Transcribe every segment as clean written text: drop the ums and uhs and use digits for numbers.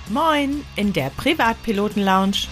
Moin in der Privatpiloten-Lounge.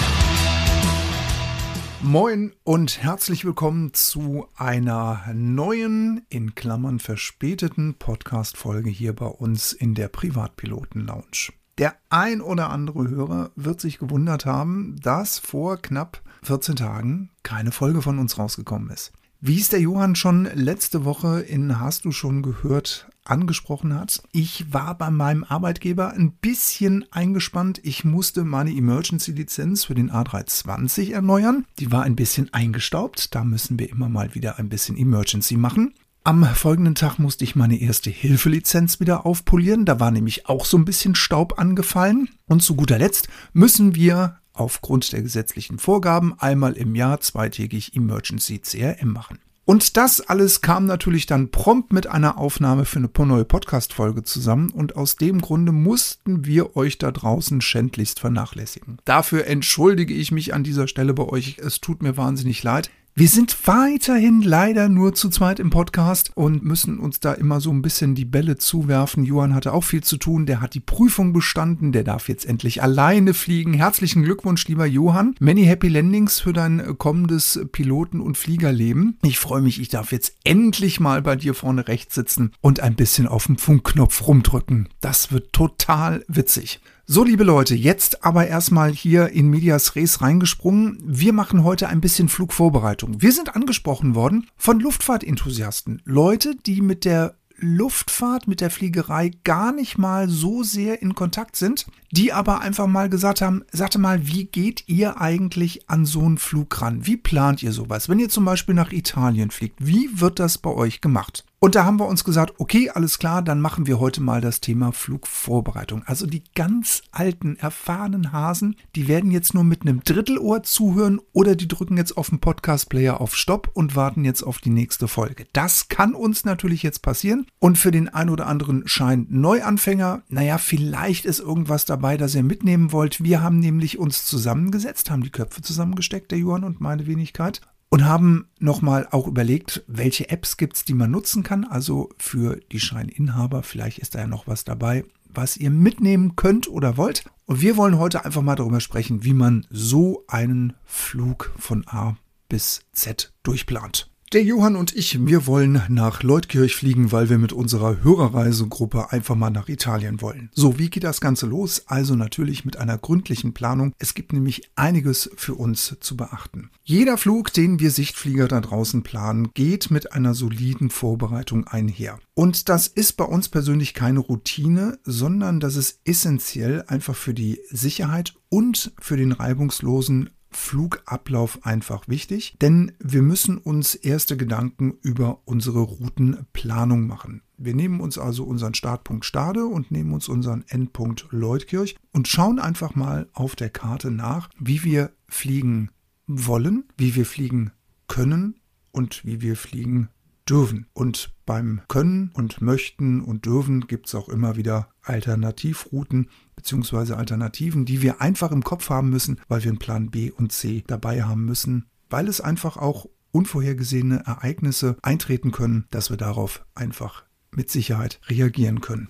Moin und herzlich willkommen zu einer neuen, in Klammern verspäteten Podcast-Folge hier bei uns in der Privatpiloten-Lounge. Der ein oder andere Hörer wird sich gewundert haben, dass vor knapp 14 Tagen keine Folge von uns rausgekommen ist. Wie es der Johann schon letzte Woche in Hast du schon gehört angesprochen hat, ich war bei meinem Arbeitgeber ein bisschen eingespannt. Ich musste meine Emergency-Lizenz für den A320 erneuern. Die war ein bisschen eingestaubt. Da müssen wir immer mal wieder ein bisschen Emergency machen. Am folgenden Tag musste ich meine Erste-Hilfe-Lizenz wieder aufpolieren. Da war nämlich auch so ein bisschen Staub angefallen. Und zu guter Letzt müssen wir aufgrund der gesetzlichen Vorgaben einmal im Jahr zweitägig Emergency CRM machen. Und das alles kam natürlich dann prompt mit einer Aufnahme für eine neue Podcast-Folge zusammen und aus dem Grunde mussten wir euch da draußen schändlichst vernachlässigen. Dafür entschuldige ich mich an dieser Stelle bei euch. Es tut mir wahnsinnig leid. Wir sind weiterhin leider nur zu zweit im Podcast und müssen uns da immer so ein bisschen die Bälle zuwerfen. Johann hatte auch viel zu tun, der hat die Prüfung bestanden, der darf jetzt endlich alleine fliegen. Herzlichen Glückwunsch, lieber Johann. Many happy landings für dein kommendes Piloten- und Fliegerleben. Ich freue mich, ich darf jetzt endlich mal bei dir vorne rechts sitzen und ein bisschen auf den Funkknopf rumdrücken. Das wird total witzig. So, liebe Leute, jetzt aber erstmal hier in Medias Res reingesprungen. Wir machen heute ein bisschen Flugvorbereitung. Wir sind angesprochen worden von Luftfahrtenthusiasten. Leute, die mit der Luftfahrt, mit der Fliegerei gar nicht mal so sehr in Kontakt sind, die aber einfach mal gesagt haben, sagt mal, wie geht ihr eigentlich an so einen Flug ran? Wie plant ihr sowas? Wenn ihr zum Beispiel nach Italien fliegt, wie wird das bei euch gemacht? Und da haben wir uns gesagt, okay, alles klar, dann machen wir heute mal das Thema Flugvorbereitung. Also die ganz alten, erfahrenen Hasen, die werden jetzt nur mit einem Drittelohr zuhören oder die drücken jetzt auf dem Podcast-Player auf Stopp und warten jetzt auf die nächste Folge. Das kann uns natürlich jetzt passieren. Und für den ein oder anderen Schein-Neuanfänger, naja, vielleicht ist irgendwas dabei, das ihr mitnehmen wollt. Wir haben nämlich uns zusammengesetzt, haben die Köpfe zusammengesteckt, der Johann und meine Wenigkeit. Und haben nochmal auch überlegt, welche Apps gibt es, die man nutzen kann. Also für die Scheininhaber, vielleicht ist da ja noch was dabei, was ihr mitnehmen könnt oder wollt. Und wir wollen heute einfach mal darüber sprechen, wie man so einen Flug von A bis Z durchplant. Der Johann und ich, wir wollen nach Leutkirch fliegen, weil wir mit unserer Hörerreisegruppe einfach mal nach Italien wollen. So, wie geht das Ganze los? Also natürlich mit einer gründlichen Planung. Es gibt nämlich einiges für uns zu beachten. Jeder Flug, den wir Sichtflieger da draußen planen, geht mit einer soliden Vorbereitung einher. Und das ist bei uns persönlich keine Routine, sondern das ist essentiell einfach für die Sicherheit und für den reibungslosen Flugablauf einfach wichtig, denn wir müssen uns erste Gedanken über unsere Routenplanung machen. Wir nehmen uns also unseren Startpunkt Stade und nehmen uns unseren Endpunkt Leutkirch und schauen einfach mal auf der Karte nach, wie wir fliegen wollen, wie wir fliegen können und wie wir fliegen dürfen. Und beim Können und Möchten und Dürfen gibt es auch immer wieder Alternativrouten bzw. Alternativen, die wir einfach im Kopf haben müssen, weil wir einen Plan B und C dabei haben müssen, weil es einfach auch unvorhergesehene Ereignisse eintreten können, dass wir darauf einfach mit Sicherheit reagieren können.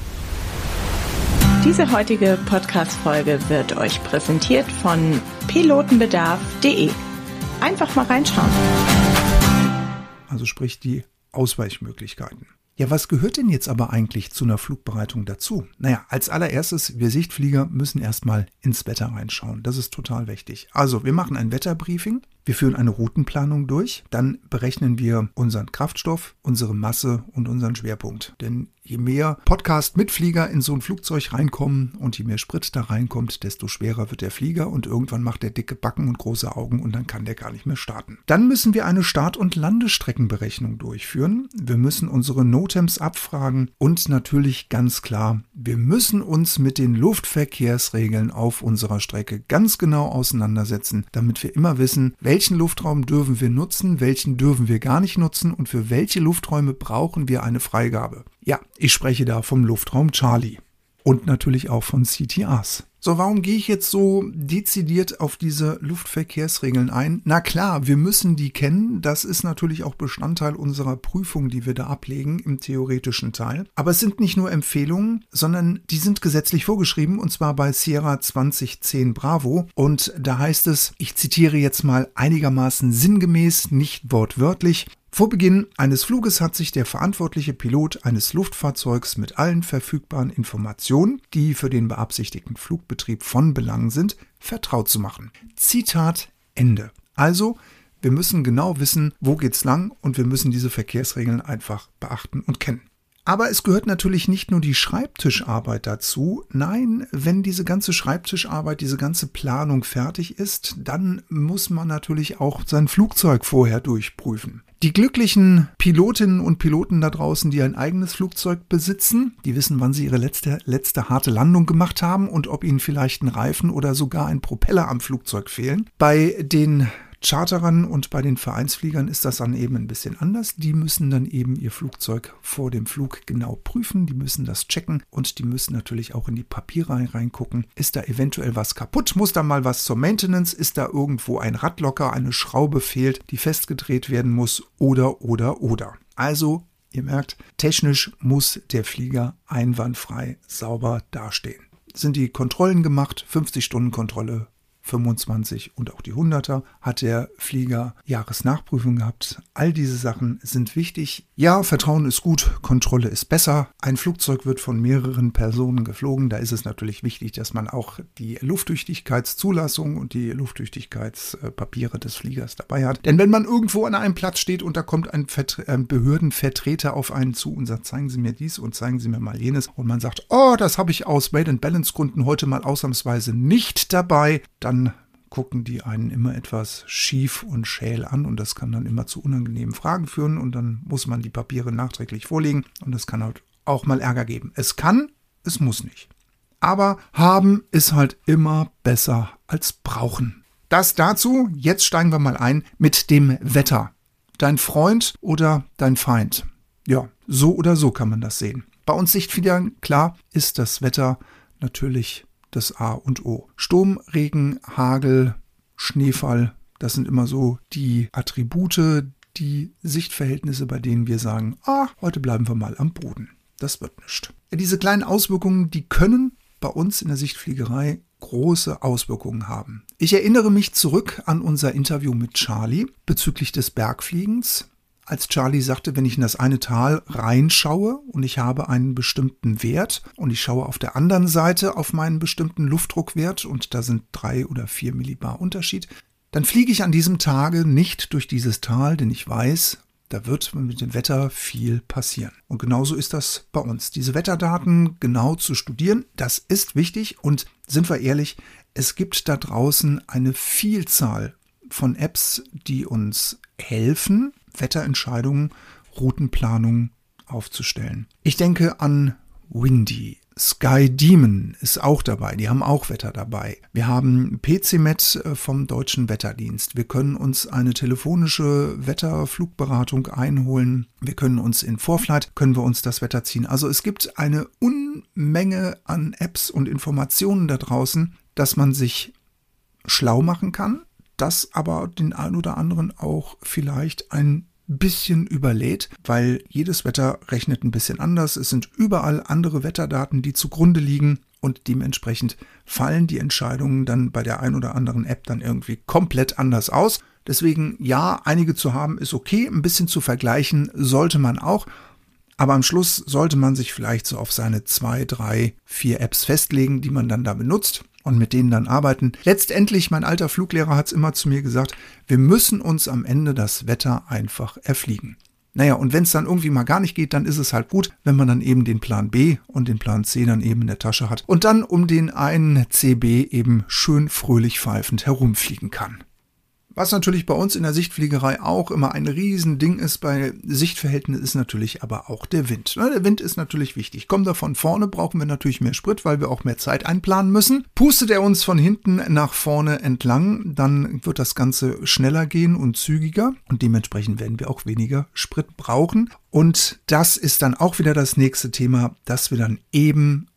Diese heutige Podcast-Folge wird euch präsentiert von pilotenbedarf.de. Einfach mal reinschauen. Also sprich die Ausweichmöglichkeiten. Ja, was gehört denn jetzt aber eigentlich zu einer Flugbereitung dazu? Naja, als allererstes, wir Sichtflieger müssen erstmal ins Wetter reinschauen. Das ist total wichtig. Also, wir machen ein Wetterbriefing, wir führen eine Routenplanung durch, dann berechnen wir unseren Kraftstoff, unsere Masse und unseren Schwerpunkt. Denn je mehr Podcast-Mitflieger in so ein Flugzeug reinkommen und je mehr Sprit da reinkommt, desto schwerer wird der Flieger und irgendwann macht der dicke Backen und große Augen und dann kann der gar nicht mehr starten. Dann müssen wir eine Start- und Landestreckenberechnung durchführen. Wir müssen unsere NOTAMs abfragen und natürlich ganz klar, wir müssen uns mit den Luftverkehrsregeln auf unserer Strecke ganz genau auseinandersetzen, damit wir immer wissen, welchen Luftraum dürfen wir nutzen, welchen dürfen wir gar nicht nutzen und für welche Lufträume brauchen wir eine Freigabe. Ja, ich spreche da vom Luftraum Charlie und natürlich auch von CTAs. So, warum gehe ich jetzt so dezidiert auf diese Luftverkehrsregeln ein? Na klar, wir müssen die kennen. Das ist natürlich auch Bestandteil unserer Prüfung, die wir da ablegen im theoretischen Teil. Aber es sind nicht nur Empfehlungen, sondern die sind gesetzlich vorgeschrieben, und zwar bei Sierra 2010 Bravo. Und da heißt es, ich zitiere jetzt mal einigermaßen sinngemäß, nicht wortwörtlich: Vor Beginn eines Fluges hat sich der verantwortliche Pilot eines Luftfahrzeugs mit allen verfügbaren Informationen, die für den beabsichtigten Flugbetrieb von Belang sind, vertraut zu machen. Zitat Ende. Also, wir müssen genau wissen, wo geht's lang, und wir müssen diese Verkehrsregeln einfach beachten und kennen. Aber es gehört natürlich nicht nur die Schreibtischarbeit dazu. Nein, wenn diese ganze Schreibtischarbeit, diese ganze Planung fertig ist, dann muss man natürlich auch sein Flugzeug vorher durchprüfen. Die glücklichen Pilotinnen und Piloten da draußen, die ein eigenes Flugzeug besitzen, die wissen, wann sie ihre letzte harte Landung gemacht haben und ob ihnen vielleicht ein Reifen oder sogar ein Propeller am Flugzeug fehlen. Bei den Charterern und bei den Vereinsfliegern ist das dann eben ein bisschen anders. Die müssen dann eben ihr Flugzeug vor dem Flug genau prüfen, die müssen das checken und die müssen natürlich auch in die Papiere reingucken. Ist da eventuell was kaputt? Muss da mal was zur Maintenance? Ist da irgendwo ein Radlocker, eine Schraube fehlt, die festgedreht werden muss? Oder. Also, ihr merkt, technisch muss der Flieger einwandfrei sauber dastehen. Sind die Kontrollen gemacht? 50-Stunden-Kontrolle, 25 und auch die 100er, hat der Flieger Jahresnachprüfung gehabt. All diese Sachen sind wichtig. Ja, Vertrauen ist gut, Kontrolle ist besser. Ein Flugzeug wird von mehreren Personen geflogen. Da ist es natürlich wichtig, dass man auch die Lufttüchtigkeitszulassung und die Lufttüchtigkeitspapiere des Fliegers dabei hat. Denn wenn man irgendwo an einem Platz steht und da kommt ein Behördenvertreter auf einen zu und sagt, zeigen Sie mir dies und zeigen Sie mir mal jenes, und man sagt, oh, das habe ich aus Weight-and-Balance-Gründen heute mal ausnahmsweise nicht dabei, dann gucken die einen immer etwas schief und schäl an, und das kann dann immer zu unangenehmen Fragen führen, und dann muss man die Papiere nachträglich vorlegen, und das kann halt auch mal Ärger geben. Es kann, es muss nicht. Aber haben ist halt immer besser als brauchen. Das dazu. Jetzt steigen wir mal ein mit dem Wetter. Dein Freund oder dein Feind? Ja, so oder so kann man das sehen. Bei uns Sichtfliegern, klar, ist das Wetter natürlich das A und O. Sturm, Regen, Hagel, Schneefall, das sind immer so die Attribute, die Sichtverhältnisse, bei denen wir sagen, heute bleiben wir mal am Boden. Das wird nichts. Diese kleinen Auswirkungen, die können bei uns in der Sichtfliegerei große Auswirkungen haben. Ich erinnere mich zurück an unser Interview mit Charlie bezüglich des Bergfliegens. Als Charlie sagte, wenn ich in das eine Tal reinschaue und ich habe einen bestimmten Wert und ich schaue auf der anderen Seite auf meinen bestimmten Luftdruckwert und da sind 3 oder 4 Millibar Unterschied, dann fliege ich an diesem Tage nicht durch dieses Tal, denn ich weiß, da wird mit dem Wetter viel passieren. Und genauso ist das bei uns. Diese Wetterdaten genau zu studieren, das ist wichtig, und sind wir ehrlich, es gibt da draußen eine Vielzahl von Apps, die uns helfen, Wetterentscheidungen, Routenplanung aufzustellen. Ich denke an Windy. Sky Demon ist auch dabei, die haben auch Wetter dabei. Wir haben PCMet vom Deutschen Wetterdienst. Wir können uns eine telefonische Wetterflugberatung einholen. Wir können uns in Vorflight, können wir uns das Wetter ziehen. Also es gibt eine Unmenge an Apps und Informationen da draußen, dass man sich schlau machen kann, das aber den einen oder anderen auch vielleicht ein bisschen überlädt, weil jedes Wetter rechnet ein bisschen anders. Es sind überall andere Wetterdaten, die zugrunde liegen, und dementsprechend fallen die Entscheidungen dann bei der einen oder anderen App dann irgendwie komplett anders aus. Deswegen, ja, einige zu haben ist okay, ein bisschen zu vergleichen sollte man auch, aber am Schluss sollte man sich vielleicht so auf seine 2, 3, 4 Apps festlegen, die man dann da benutzt, und mit denen dann arbeiten. Letztendlich, mein alter Fluglehrer hat es immer zu mir gesagt, wir müssen uns am Ende das Wetter einfach erfliegen. Naja, und wenn es dann irgendwie mal gar nicht geht, dann ist es halt gut, wenn man dann eben den Plan B und den Plan C dann eben in der Tasche hat und dann um den einen CB eben schön fröhlich pfeifend herumfliegen kann. Was natürlich bei uns in der Sichtfliegerei auch immer ein Riesending ist bei Sichtverhältnissen, ist natürlich aber auch der Wind. Der Wind ist natürlich wichtig. Kommt er von vorne, brauchen wir natürlich mehr Sprit, weil wir auch mehr Zeit einplanen müssen. Pustet er uns von hinten nach vorne entlang, dann wird das Ganze schneller gehen und zügiger, und dementsprechend werden wir auch weniger Sprit brauchen. Und das ist dann auch wieder das nächste Thema, dass wir dann eben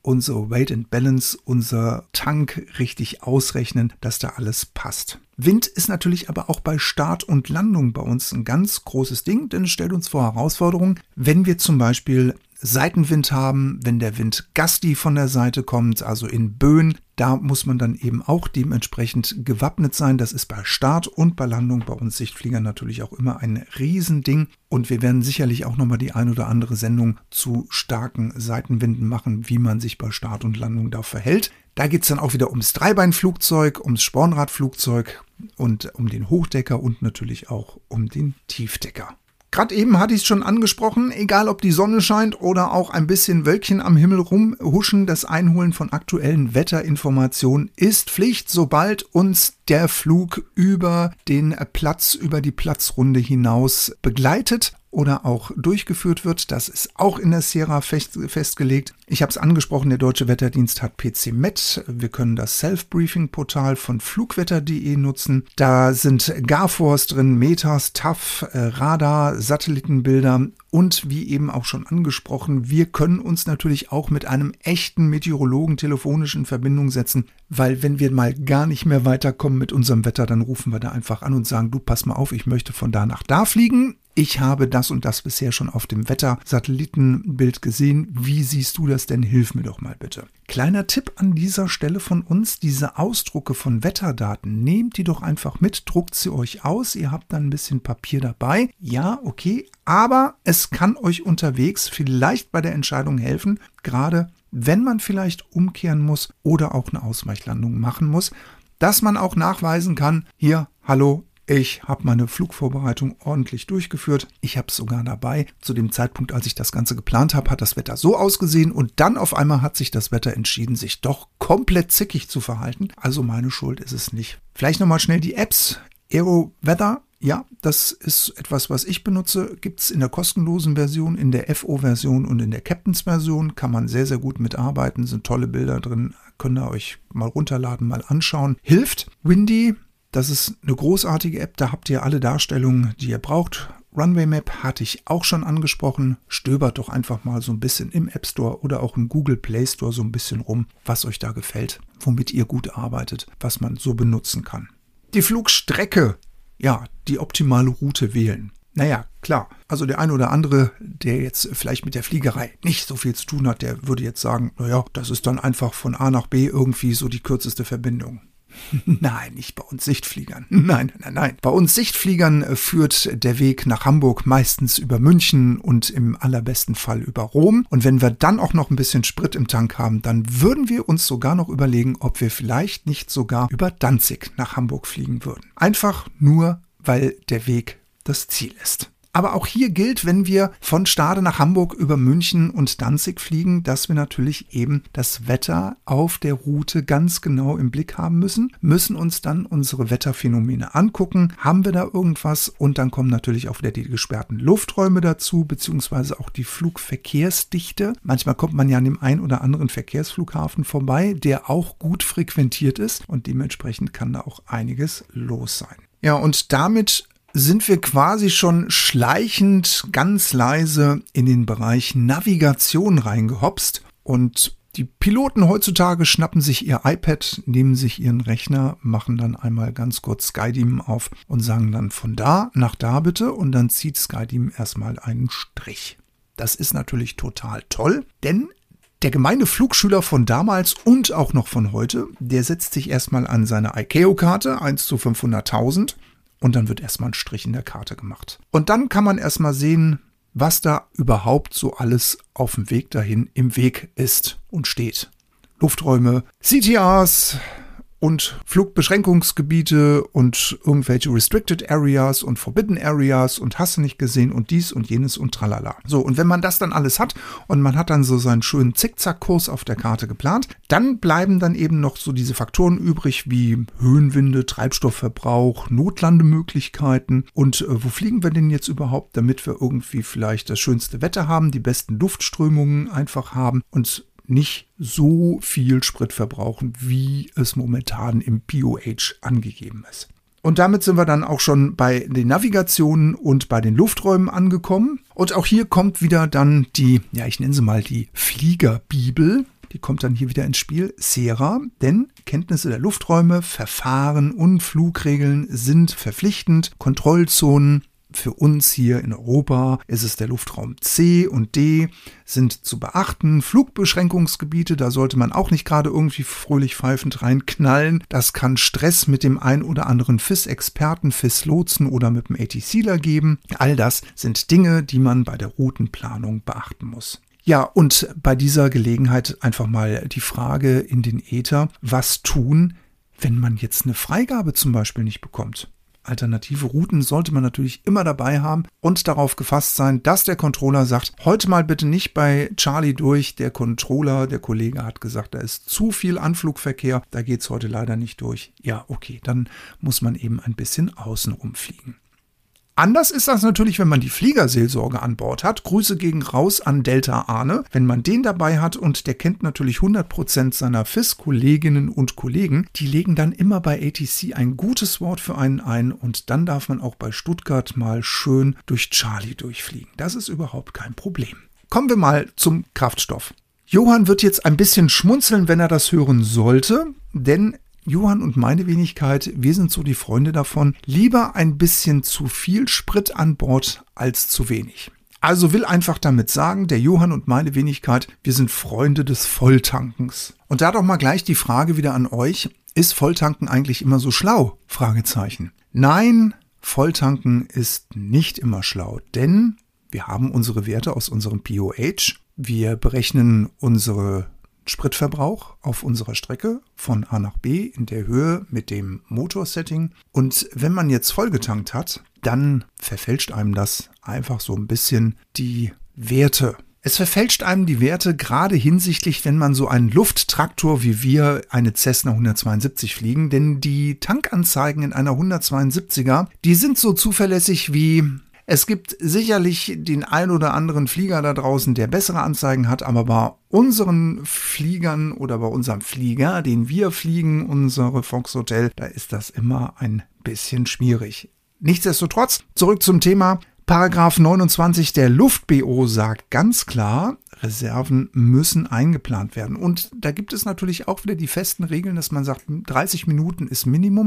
unsere Weight and Balance, unser Tank richtig ausrechnen, dass da alles passt. Wind ist natürlich aber auch bei Start und Landung bei uns ein ganz großes Ding, denn es stellt uns vor Herausforderungen, wenn wir zum Beispiel Seitenwind haben, wenn der Wind Gasti von der Seite kommt, also in Böen, da muss man dann eben auch dementsprechend gewappnet sein. Das ist bei Start und bei Landung bei uns Sichtfliegern natürlich auch immer ein Riesending. Und wir werden sicherlich auch nochmal die ein oder andere Sendung zu starken Seitenwinden machen, wie man sich bei Start und Landung da verhält. Da geht es dann auch wieder ums Dreibeinflugzeug, ums Spornradflugzeug und um den Hochdecker und natürlich auch um den Tiefdecker. Gerade eben hatte ich es schon angesprochen, egal ob die Sonne scheint oder auch ein bisschen Wölkchen am Himmel rumhuschen, das Einholen von aktuellen Wetterinformationen ist Pflicht, sobald uns der Flug über den Platz, über die Platzrunde hinaus begleitet oder auch durchgeführt wird. Das ist auch in der Sierra festgelegt. Ich habe es angesprochen, der Deutsche Wetterdienst hat PCMet. Wir können das Self-Briefing-Portal von flugwetter.de nutzen. Da sind Garforce drin, Metas, TAF, Radar, Satellitenbilder und wie eben auch schon angesprochen, wir können uns natürlich auch mit einem echten Meteorologen telefonisch in Verbindung setzen, weil wenn wir mal gar nicht mehr weiterkommen mit unserem Wetter, dann rufen wir da einfach an und sagen, du pass mal auf, ich möchte von da nach da fliegen. Ich habe das und das bisher schon auf dem Wetter-Satellitenbild gesehen. Wie siehst du das denn? Hilf mir doch mal bitte. Kleiner Tipp an dieser Stelle von uns, diese Ausdrucke von Wetterdaten, nehmt die doch einfach mit, druckt sie euch aus. Ihr habt dann ein bisschen Papier dabei. Ja, okay, aber es kann euch unterwegs vielleicht bei der Entscheidung helfen, gerade wenn man vielleicht umkehren muss oder auch eine Ausweichlandung machen muss, dass man auch nachweisen kann, hier, hallo, ich habe meine Flugvorbereitung ordentlich durchgeführt. Ich habe es sogar dabei. Zu dem Zeitpunkt, als ich das Ganze geplant habe, hat das Wetter so ausgesehen und dann auf einmal hat sich das Wetter entschieden, sich doch komplett zickig zu verhalten. Also meine Schuld ist es nicht. Vielleicht nochmal schnell die Apps. AeroWeather. Ja, das ist etwas, was ich benutze. Gibt es in der kostenlosen Version, in der FO-Version und in der Captains-Version. Kann man sehr, sehr gut mitarbeiten. Sind tolle Bilder drin. Könnt ihr euch mal runterladen, mal anschauen. Hilft. Windy. Das ist eine großartige App, da habt ihr alle Darstellungen, die ihr braucht. Runway Map hatte ich auch schon angesprochen. Stöbert doch einfach mal so ein bisschen im App Store oder auch im Google Play Store so ein bisschen rum, was euch da gefällt, womit ihr gut arbeitet, was man so benutzen kann. Die Flugstrecke, ja, die optimale Route wählen. Naja, klar, also der eine oder andere, der jetzt vielleicht mit der Fliegerei nicht so viel zu tun hat, der würde jetzt sagen, naja, das ist dann einfach von A nach B irgendwie so die kürzeste Verbindung. Nein, nicht bei uns Sichtfliegern. Nein. Bei uns Sichtfliegern führt der Weg nach Hamburg meistens über München und im allerbesten Fall über Rom. Und wenn wir dann auch noch ein bisschen Sprit im Tank haben, dann würden wir uns sogar noch überlegen, ob wir vielleicht nicht sogar über Danzig nach Hamburg fliegen würden. Einfach nur, weil der Weg das Ziel ist. Aber auch hier gilt, wenn wir von Stade nach Hamburg über München und Danzig fliegen, dass wir natürlich eben das Wetter auf der Route ganz genau im Blick haben müssen uns dann unsere Wetterphänomene angucken. Haben wir da irgendwas? Und dann kommen natürlich auch wieder die gesperrten Lufträume dazu, beziehungsweise auch die Flugverkehrsdichte. Manchmal kommt man ja an dem einen oder anderen Verkehrsflughafen vorbei, der auch gut frequentiert ist und dementsprechend kann da auch einiges los sein. Ja, und damit sind wir quasi schon schleichend ganz leise in den Bereich Navigation reingehopst und die Piloten heutzutage schnappen sich ihr iPad, nehmen sich ihren Rechner, machen dann einmal ganz kurz Skydim auf und sagen dann von da nach da bitte und dann zieht Skydim erstmal einen Strich. Das ist natürlich total toll, denn der gemeine Flugschüler von damals und auch noch von heute, der setzt sich erstmal an seine ICAO-Karte 1:500.000 und dann wird erstmal ein Strich in der Karte gemacht. Und dann kann man erstmal sehen, was da überhaupt so alles auf dem Weg dahin im Weg ist und steht. Lufträume, CTRs und Flugbeschränkungsgebiete und irgendwelche Restricted Areas und Forbidden Areas und hast du nicht gesehen und dies und jenes und tralala. So, und wenn man das dann alles hat und man hat dann so seinen schönen Zickzackkurs auf der Karte geplant, dann bleiben dann eben noch so diese Faktoren übrig wie Höhenwinde, Treibstoffverbrauch, Notlandemöglichkeiten und wo fliegen wir denn jetzt überhaupt, damit wir irgendwie vielleicht das schönste Wetter haben, die besten Luftströmungen einfach haben und nicht so viel Sprit verbrauchen, wie es momentan im POH angegeben ist. Und damit sind wir dann auch schon bei den Navigationen und bei den Lufträumen angekommen. Und auch hier kommt wieder dann die, ja, ich nenne sie mal die Fliegerbibel. die kommt dann hier wieder ins Spiel, SERA, denn Kenntnisse der Lufträume, Verfahren und Flugregeln sind verpflichtend, Kontrollzonen. Für uns hier in Europa ist es der Luftraum C und D, sind zu beachten. Flugbeschränkungsgebiete, da sollte man auch nicht gerade irgendwie fröhlich pfeifend reinknallen. Das kann Stress mit dem ein oder anderen FIS-Experten, FIS-Lotsen oder mit dem ATCler geben. All das sind Dinge, die man bei der Routenplanung beachten muss. Ja, und bei dieser Gelegenheit einfach mal die Frage in den Äther, was tun, wenn man jetzt eine Freigabe zum Beispiel nicht bekommt? Alternative Routen sollte man natürlich immer dabei haben und darauf gefasst sein, dass der Controller sagt, heute mal bitte nicht bei Charlie durch. Der Controller, der Kollege hat gesagt, da ist zu viel Anflugverkehr, da geht es heute leider nicht durch. Ja, okay, dann muss man eben ein bisschen außenrum fliegen. Anders ist das natürlich, wenn man die Fliegerseelsorge an Bord hat. Grüße gehen raus an Delta Arne. Wenn man den dabei hat und der kennt natürlich 100% seiner FIS-Kolleginnen und Kollegen, die legen dann immer bei ATC ein gutes Wort für einen ein und dann darf man auch bei Stuttgart mal schön durch Charlie durchfliegen. Das ist überhaupt kein Problem. Kommen wir mal zum Kraftstoff. Johann wird jetzt ein bisschen schmunzeln, wenn er das hören sollte, denn Johann und meine Wenigkeit, wir sind so die Freunde davon, lieber ein bisschen zu viel Sprit an Bord als zu wenig. Also will einfach damit sagen, der Johann und meine Wenigkeit, wir sind Freunde des Volltankens. Und da doch mal gleich die Frage wieder an euch, ist Volltanken eigentlich immer so schlau? Fragezeichen. Nein, Volltanken ist nicht immer schlau, denn wir haben unsere Werte aus unserem POH, wir berechnen unsere Spritverbrauch auf unserer Strecke von A nach B in der Höhe mit dem Motorsetting. Und wenn man jetzt vollgetankt hat, dann verfälscht einem das einfach so ein bisschen die Werte. Es verfälscht einem die Werte gerade hinsichtlich, wenn man so einen Lufttraktor wie wir eine Cessna 172 fliegen, denn die Tankanzeigen in einer 172er, die sind so zuverlässig wie... Es gibt sicherlich den ein oder anderen Flieger da draußen, der bessere Anzeigen hat, aber bei unseren Fliegern oder bei unserem Flieger, den wir fliegen, unsere Fox-Hotel, da ist das immer ein bisschen schwierig. Nichtsdestotrotz, zurück zum Thema. Paragraph 29 der Luft-BO sagt ganz klar, Reserven müssen eingeplant werden. Und da gibt es natürlich auch wieder die festen Regeln, dass man sagt, 30 Minuten ist Minimum,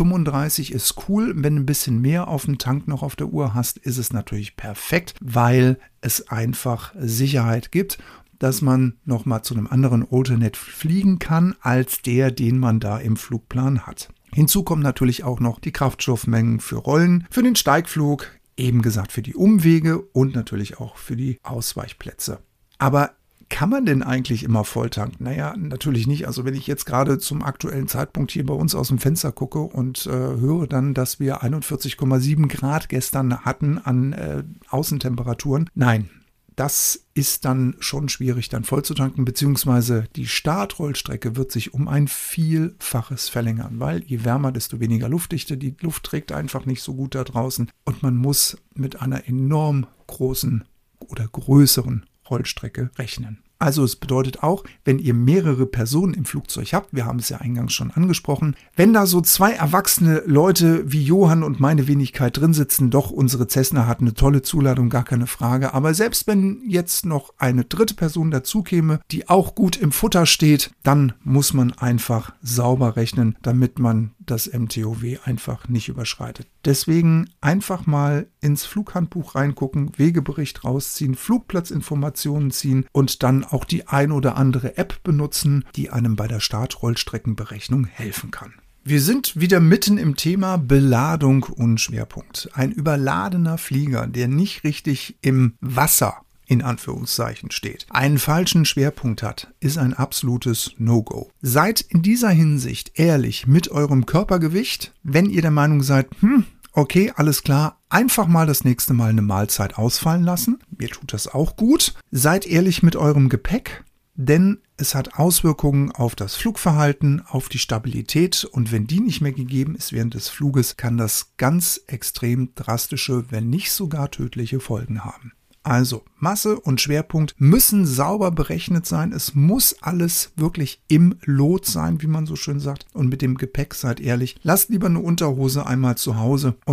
35 ist cool. Wenn du ein bisschen mehr auf dem Tank noch auf der Uhr hast, ist es natürlich perfekt, weil es einfach Sicherheit gibt, dass man nochmal zu einem anderen Alternate fliegen kann, als der, den man da im Flugplan hat. Hinzu kommen natürlich auch noch die Kraftstoffmengen für Rollen, für den Steigflug, eben gesagt für die Umwege und natürlich auch für die Ausweichplätze. Aber kann man denn eigentlich immer volltanken? Naja, natürlich nicht. Also wenn ich jetzt gerade zum aktuellen Zeitpunkt hier bei uns aus dem Fenster gucke und höre dann, dass wir 41,7 Grad gestern hatten an Außentemperaturen. Nein, das ist dann schon schwierig, dann voll zu tanken, beziehungsweise die Startrollstrecke wird sich um ein Vielfaches verlängern, weil je wärmer, desto weniger Luftdichte, die Luft trägt einfach nicht so gut da draußen und man muss mit einer enorm großen oder größeren Rollstrecke rechnen. Also es bedeutet auch, wenn ihr mehrere Personen im Flugzeug habt, wir haben es ja eingangs schon angesprochen, wenn da so zwei erwachsene Leute wie Johann und meine Wenigkeit drin sitzen, doch unsere Cessna hat eine tolle Zuladung, gar keine Frage, aber selbst wenn jetzt noch eine dritte Person dazu käme, die auch gut im Futter steht, dann muss man einfach sauber rechnen, damit man das MTOW einfach nicht überschreitet. Deswegen einfach mal ins Flughandbuch reingucken, Wegebericht rausziehen, Flugplatzinformationen ziehen und dann auch die ein oder andere App benutzen, die einem bei der Startrollstreckenberechnung helfen kann. Wir sind wieder mitten im Thema Beladung und Schwerpunkt. Ein überladener Flieger, der nicht richtig im Wasser in Anführungszeichen steht, einen falschen Schwerpunkt hat, ist ein absolutes No-Go. Seid in dieser Hinsicht ehrlich mit eurem Körpergewicht, wenn ihr der Meinung seid, okay, alles klar, einfach mal das nächste Mal eine Mahlzeit ausfallen lassen. Mir tut das auch gut. Seid ehrlich mit eurem Gepäck, denn es hat Auswirkungen auf das Flugverhalten, auf die Stabilität und wenn die nicht mehr gegeben ist während des Fluges, kann das ganz extrem drastische, wenn nicht sogar tödliche Folgen haben. Also Masse und Schwerpunkt müssen sauber berechnet sein. Es muss alles wirklich im Lot sein, wie man so schön sagt. Und mit dem Gepäck seid ehrlich. Lasst lieber eine Unterhose einmal zu Hause und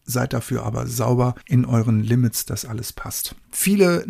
seid dafür aber sauber in euren Limits, dass alles passt. Viele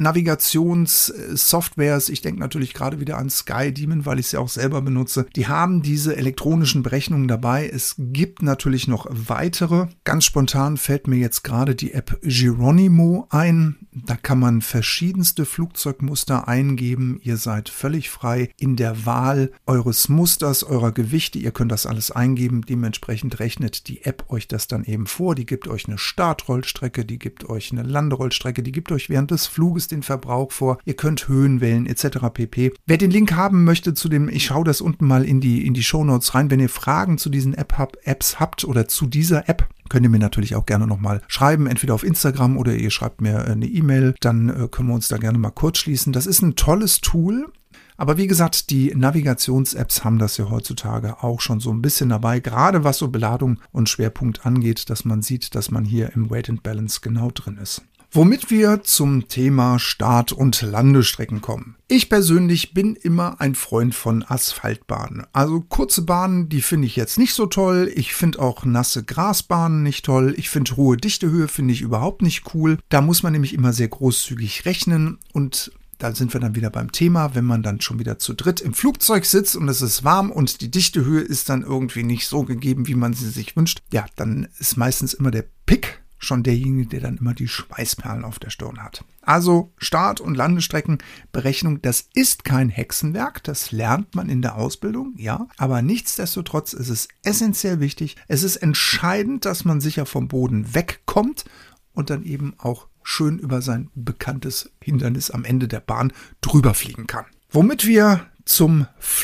Navigationssoftwares, ich denke natürlich gerade wieder an SkyDemon, weil ich sie auch selber benutze, die haben diese elektronischen Berechnungen dabei. Es gibt natürlich noch weitere. Ganz spontan fällt mir jetzt gerade die App Geronimo ein. Da kann man verschiedenste Flugzeugmuster eingeben. Ihr seid völlig frei in der Wahl eures Musters, eurer Gewichte. Ihr könnt das alles eingeben. Dementsprechend rechnet die App euch das dann eben vor. Die gibt euch eine Startrollstrecke, die gibt euch eine Landerollstrecke, die gibt euch während des Fluges den Verbrauch vor. Ihr könnt Höhen wählen etc. pp. Wer den Link haben möchte zu dem, ich schaue das unten mal in die Shownotes rein. Wenn ihr Fragen zu diesen Apps habt oder zu dieser App, könnt ihr mir natürlich auch gerne nochmal schreiben, entweder auf Instagram oder ihr schreibt mir eine E-Mail. Dann können wir uns da gerne mal kurz schließen. Das ist ein tolles Tool. Aber wie gesagt, die Navigations-Apps haben das ja heutzutage auch schon so ein bisschen dabei, gerade was so Beladung und Schwerpunkt angeht, dass man sieht, dass man hier im Weight and Balance genau drin ist. Womit wir zum Thema Start- und Landestrecken kommen. Ich persönlich bin immer ein Freund von Asphaltbahnen. Also kurze Bahnen, die finde ich jetzt nicht so toll. Ich finde auch nasse Grasbahnen nicht toll. Ich finde hohe Dichtehöhe finde ich überhaupt nicht cool. Da muss man nämlich immer sehr großzügig rechnen und da sind wir dann wieder beim Thema, wenn man dann schon wieder zu dritt im Flugzeug sitzt und es ist warm und die Dichtehöhe ist dann irgendwie nicht so gegeben, wie man sie sich wünscht. Ja, dann ist meistens immer der Pick schon derjenige, der dann immer die Schweißperlen auf der Stirn hat. Also Start- und Landestreckenberechnung, das ist kein Hexenwerk, das lernt man in der Ausbildung, ja. Aber nichtsdestotrotz ist es essentiell wichtig. Es ist entscheidend, dass man sicher vom Boden wegkommt und dann eben auch schön über sein bekanntes Hindernis am Ende der Bahn drüber fliegen kann. Womit wir zum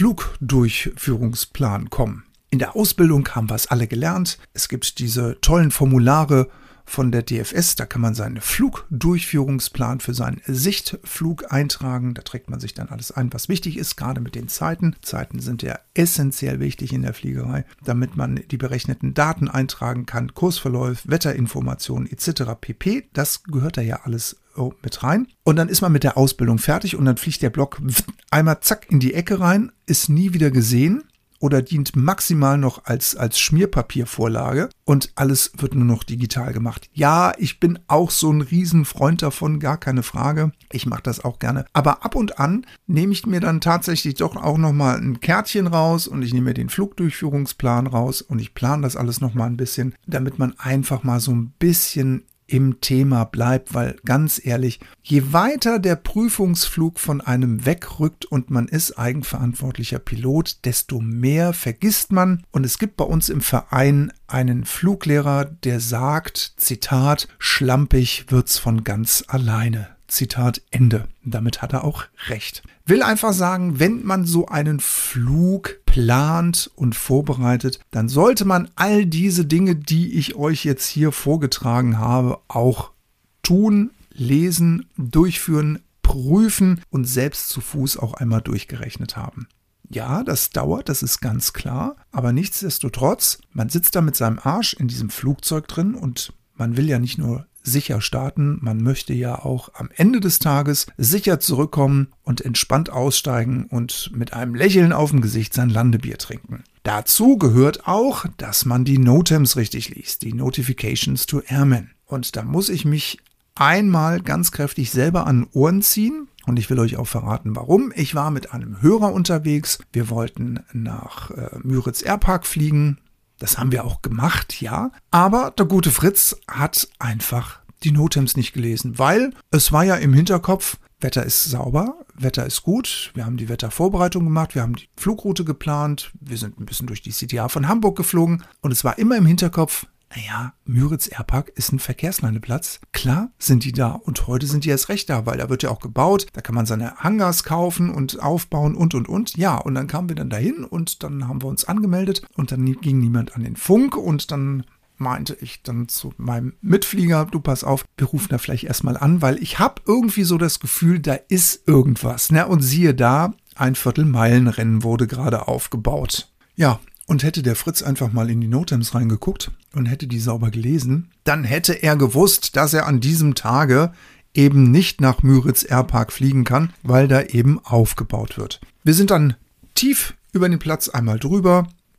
Flugdurchführungsplan kommen. In der Ausbildung haben wir es alle gelernt. Es gibt diese tollen Formulare von der DFS, da kann man seinen Flugdurchführungsplan für seinen Sichtflug eintragen. Da trägt man sich dann alles ein, was wichtig ist, gerade mit den Zeiten. Zeiten sind ja essentiell wichtig in der Fliegerei, damit man die berechneten Daten eintragen kann, Kursverläufe, Wetterinformationen etc. pp. Das gehört da ja alles mit rein. Und dann ist man mit der Ausbildung fertig und dann fliegt der Block einmal zack in die Ecke rein, ist nie wieder gesehen. Oder dient maximal noch als Schmierpapiervorlage und alles wird nur noch digital gemacht. Ja, ich bin auch so ein Riesenfreund davon, gar keine Frage. Ich mache das auch gerne. Aber ab und an nehme ich mir dann tatsächlich doch auch nochmal ein Kärtchen raus und ich nehme mir den Flugdurchführungsplan raus und ich plane das alles nochmal ein bisschen, damit man einfach mal so ein bisschen im Thema bleibt, weil ganz ehrlich, je weiter der Prüfungsflug von einem wegrückt und man ist eigenverantwortlicher Pilot, desto mehr vergisst man. Und es gibt bei uns im Verein einen Fluglehrer, der sagt, Zitat, schlampig wird's von ganz alleine. Zitat Ende. Damit hat er auch recht. Will einfach sagen, wenn man so einen Flug plant und vorbereitet, dann sollte man all diese Dinge, die ich euch jetzt hier vorgetragen habe, auch tun, lesen, durchführen, prüfen und selbst zu Fuß auch einmal durchgerechnet haben. Ja, das dauert, das ist ganz klar, aber nichtsdestotrotz, man sitzt da mit seinem Arsch in diesem Flugzeug drin und man will ja nicht nur sicher starten, man möchte ja auch am Ende des Tages sicher zurückkommen und entspannt aussteigen und mit einem Lächeln auf dem Gesicht sein Landebier trinken. Dazu gehört auch, dass man die NOTAMs richtig liest, die Notifications to Airmen. Und da muss ich mich einmal ganz kräftig selber an den Ohren ziehen. Und ich will euch auch verraten, warum. Ich war mit einem Hörer unterwegs. Wir wollten nach Müritz Airpark fliegen. Das haben wir auch gemacht, ja. Aber der gute Fritz hat einfach die NOTAMs nicht gelesen, weil es war ja im Hinterkopf, Wetter ist sauber, Wetter ist gut. Wir haben die Wettervorbereitung gemacht, wir haben die Flugroute geplant, wir sind ein bisschen durch die CTA von Hamburg geflogen und es war immer im Hinterkopf, naja, Müritz Airpark ist ein Verkehrslandeplatz. Klar sind die da und heute sind die erst recht da, weil da wird ja auch gebaut. Da kann man seine Hangars kaufen und aufbauen und. Ja, und dann kamen wir dann dahin und dann haben wir uns angemeldet und dann ging niemand an den Funk und dann meinte ich dann zu meinem Mitflieger, du pass auf, wir rufen da vielleicht erstmal an, weil ich habe irgendwie so das Gefühl, da ist irgendwas. Ne? Und siehe da, ein Viertelmeilenrennen wurde gerade aufgebaut. Ja, und hätte der Fritz einfach mal in die NOTAMs reingeguckt und hätte die sauber gelesen, dann hätte er gewusst, dass er an diesem Tage eben nicht nach Müritz Airpark fliegen kann, weil da eben aufgebaut wird. Wir sind dann tief über den Platz einmal drüber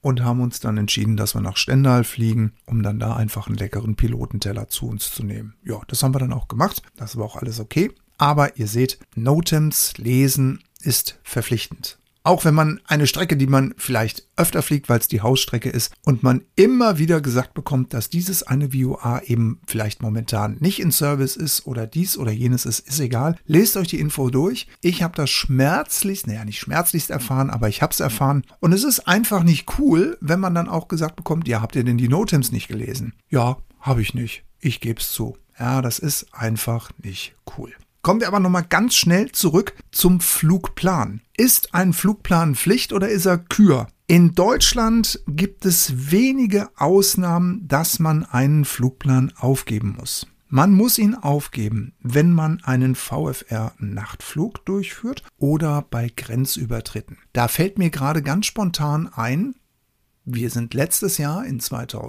und haben uns dann entschieden, dass wir nach Stendal fliegen, um dann da einfach einen leckeren Pilotenteller zu uns zu nehmen. Ja, das haben wir dann auch gemacht. Das war auch alles okay. Aber ihr seht, NOTAMs lesen ist verpflichtend. Auch wenn man eine Strecke, die man vielleicht öfter fliegt, weil es die Hausstrecke ist und man immer wieder gesagt bekommt, dass dieses eine VOA eben vielleicht momentan nicht in Service ist oder dies oder jenes ist egal. Lest euch die Info durch. Ich habe das nicht schmerzlichst erfahren, aber ich habe es erfahren. Und es ist einfach nicht cool, wenn man dann auch gesagt bekommt, ja, habt ihr denn die NOTAMs nicht gelesen? Ja, habe ich nicht. Ich gebe es zu. Ja, das ist einfach nicht cool. Kommen wir aber nochmal ganz schnell zurück zum Flugplan. Ist ein Flugplan Pflicht oder ist er Kür? In Deutschland gibt es wenige Ausnahmen, dass man einen Flugplan aufgeben muss. Man muss ihn aufgeben, wenn man einen VFR-Nachtflug durchführt oder bei Grenzübertritten. Da fällt mir gerade ganz spontan ein, wir sind letztes Jahr in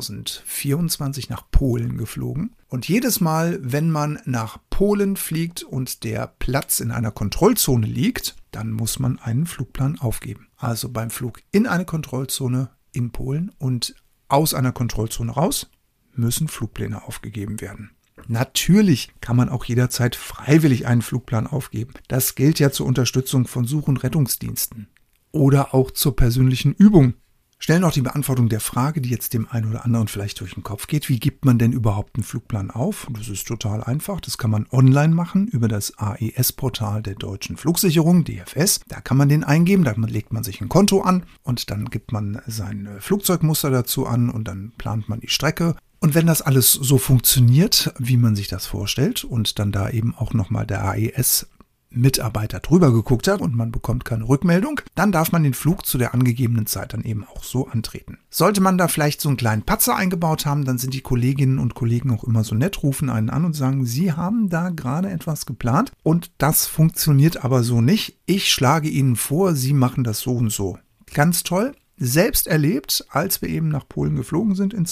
2024 nach Polen geflogen und jedes Mal, wenn man nach Polen fliegt und der Platz in einer Kontrollzone liegt, dann muss man einen Flugplan aufgeben. Also beim Flug in eine Kontrollzone in Polen und aus einer Kontrollzone raus müssen Flugpläne aufgegeben werden. Natürlich kann man auch jederzeit freiwillig einen Flugplan aufgeben. Das gilt ja zur Unterstützung von Such- und Rettungsdiensten oder auch zur persönlichen Übung. Schnell noch die Beantwortung der Frage, die jetzt dem einen oder anderen vielleicht durch den Kopf geht. Wie gibt man denn überhaupt einen Flugplan auf? Das ist total einfach. Das kann man online machen über das AES-Portal der Deutschen Flugsicherung, DFS. Da kann man den eingeben, da legt man sich ein Konto an und dann gibt man sein Flugzeugmuster dazu an und dann plant man die Strecke. Und wenn das alles so funktioniert, wie man sich das vorstellt und dann da eben auch nochmal der AES-Mitarbeiter drüber geguckt hat und man bekommt keine Rückmeldung, dann darf man den Flug zu der angegebenen Zeit dann eben auch so antreten. Sollte man da vielleicht so einen kleinen Patzer eingebaut haben, dann sind die Kolleginnen und Kollegen auch immer so nett, rufen einen an und sagen, sie haben da gerade etwas geplant und das funktioniert aber so nicht. Ich schlage Ihnen vor, Sie machen das so und so. Ganz toll. Selbst erlebt, als wir eben nach Polen geflogen sind in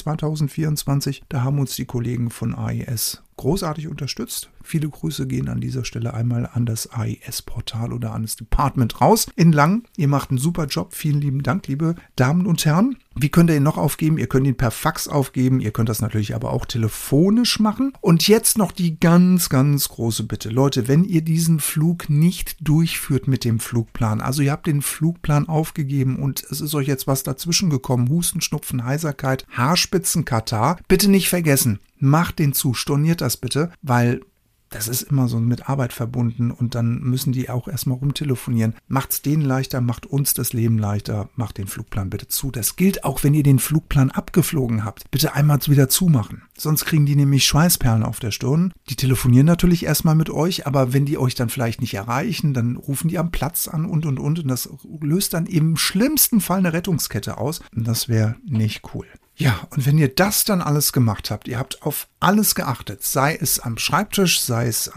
2024, da haben uns die Kollegen von AES großartig unterstützt. Viele Grüße gehen an dieser Stelle einmal an das AES-Portal oder an das Department raus in Langen. Ihr macht einen super Job. Vielen lieben Dank, liebe Damen und Herren. Wie könnt ihr ihn noch aufgeben? Ihr könnt ihn per Fax aufgeben. Ihr könnt das natürlich aber auch telefonisch machen. Und jetzt noch die ganz, ganz große Bitte. Leute, wenn ihr diesen Flug nicht durchführt mit dem Flugplan, also ihr habt den Flugplan aufgegeben und es ist euch jetzt was dazwischen gekommen, Husten, Schnupfen, Heiserkeit, Haarspitzenkatarrh, bitte nicht vergessen. Macht den zu, storniert das bitte, weil das ist immer so mit Arbeit verbunden und dann müssen die auch erstmal rumtelefonieren. Macht's denen leichter, macht uns das Leben leichter, macht den Flugplan bitte zu. Das gilt auch, wenn ihr den Flugplan abgeflogen habt. Bitte einmal wieder zumachen. Sonst kriegen die nämlich Schweißperlen auf der Stirn. Die telefonieren natürlich erstmal mit euch, aber wenn die euch dann vielleicht nicht erreichen, dann rufen die am Platz an und. Und das löst dann im schlimmsten Fall eine Rettungskette aus. Und das wäre nicht cool. Ja, und wenn ihr das dann alles gemacht habt, ihr habt auf alles geachtet, sei es am Schreibtisch, sei es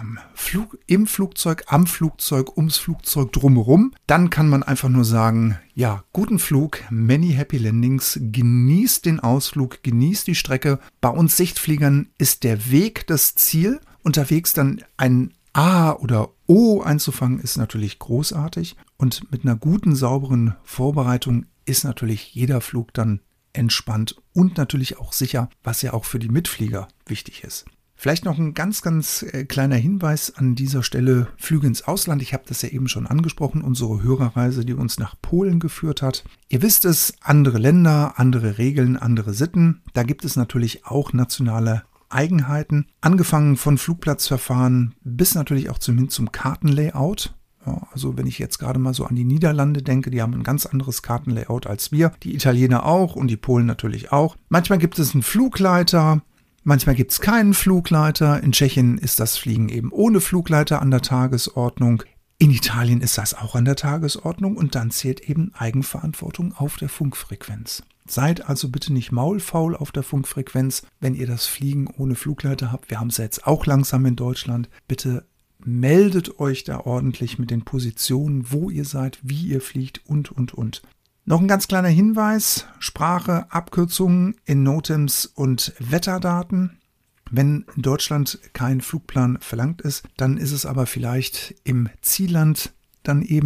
im Flugzeug, am Flugzeug, ums Flugzeug drumherum, dann kann man einfach nur sagen, ja, guten Flug, many happy landings, genießt den Ausflug, genießt die Strecke. Bei uns Sichtfliegern ist der Weg das Ziel. Unterwegs dann ein A oder O einzufangen, ist natürlich großartig. Und mit einer guten, sauberen Vorbereitung ist natürlich jeder Flug dann entspannt und natürlich auch sicher, was ja auch für die Mitflieger wichtig ist. Vielleicht noch ein ganz, ganz kleiner Hinweis an dieser Stelle, Flüge ins Ausland. Ich habe das ja eben schon angesprochen, unsere Hörerreise, die uns nach Polen geführt hat. Ihr wisst es, andere Länder, andere Regeln, andere Sitten. Da gibt es natürlich auch nationale Eigenheiten, angefangen von Flugplatzverfahren bis natürlich auch zum Kartenlayout. Ja, also wenn ich jetzt gerade mal so an die Niederlande denke, die haben ein ganz anderes Kartenlayout als wir. Die Italiener auch und die Polen natürlich auch. Manchmal gibt es einen Flugleiter, manchmal gibt es keinen Flugleiter. In Tschechien ist das Fliegen eben ohne Flugleiter an der Tagesordnung. In Italien ist das auch an der Tagesordnung und dann zählt eben Eigenverantwortung auf der Funkfrequenz. Seid also bitte nicht maulfaul auf der Funkfrequenz, wenn ihr das Fliegen ohne Flugleiter habt. Wir haben es ja jetzt auch langsam in Deutschland. Bitte meldet euch da ordentlich mit den Positionen, wo ihr seid, wie ihr fliegt und. Noch ein ganz kleiner Hinweis, Sprache, Abkürzungen in NOTAMs und Wetterdaten. Wenn in Deutschland kein Flugplan verlangt ist, dann ist es aber vielleicht im Zielland dann eben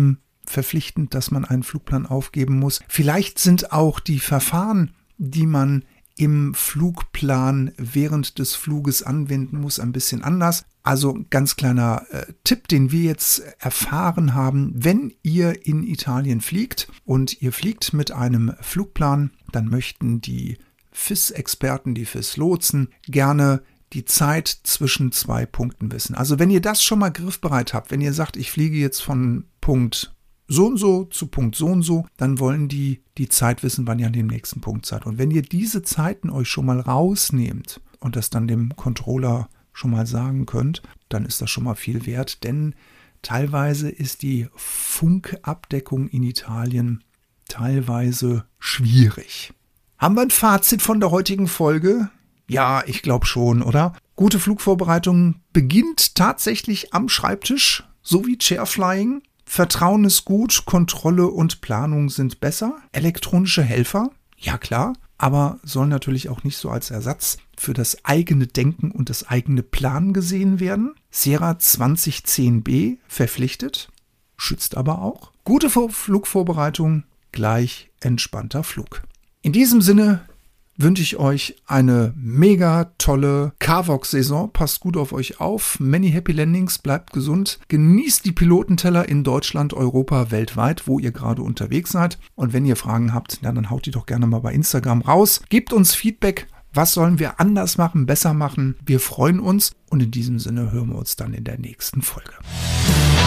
verpflichtend, dass man einen Flugplan aufgeben muss. Vielleicht sind auch die Verfahren, die man im Flugplan während des Fluges anwenden muss, ein bisschen anders. Also ganz kleiner Tipp, den wir jetzt erfahren haben: Wenn ihr in Italien fliegt und ihr fliegt mit einem Flugplan, dann möchten die FIS-Experten, die FIS-Lotsen, gerne die Zeit zwischen 2 Punkten wissen. Also wenn ihr das schon mal griffbereit habt, wenn ihr sagt, ich fliege jetzt von Punkt so und so zu Punkt so und so, dann wollen die Zeit wissen, wann ihr an dem nächsten Punkt seid. Und wenn ihr diese Zeiten euch schon mal rausnehmt und das dann dem Controller schon mal sagen könnt, dann ist das schon mal viel wert, denn teilweise ist die Funkabdeckung in Italien teilweise schwierig. Haben wir ein Fazit von der heutigen Folge? Ja, ich glaube schon, oder? Gute Flugvorbereitung beginnt tatsächlich am Schreibtisch, so wie Chairflying. Vertrauen ist gut, Kontrolle und Planung sind besser. Elektronische Helfer, ja klar, aber sollen natürlich auch nicht so als Ersatz für das eigene Denken und das eigene Planen gesehen werden. Sierra 2010b verpflichtet, schützt aber auch. Gute Flugvorbereitung gleich entspannter Flug. In diesem Sinne wünsche ich euch eine mega tolle CARVOX-Saison. Passt gut auf euch auf. Many happy landings, bleibt gesund. Genießt die Pilotenteller in Deutschland, Europa, weltweit, wo ihr gerade unterwegs seid. Und wenn ihr Fragen habt, dann haut die doch gerne mal bei Instagram raus. Gebt uns Feedback. Was sollen wir anders machen, besser machen? Wir freuen uns. Und in diesem Sinne hören wir uns dann in der nächsten Folge.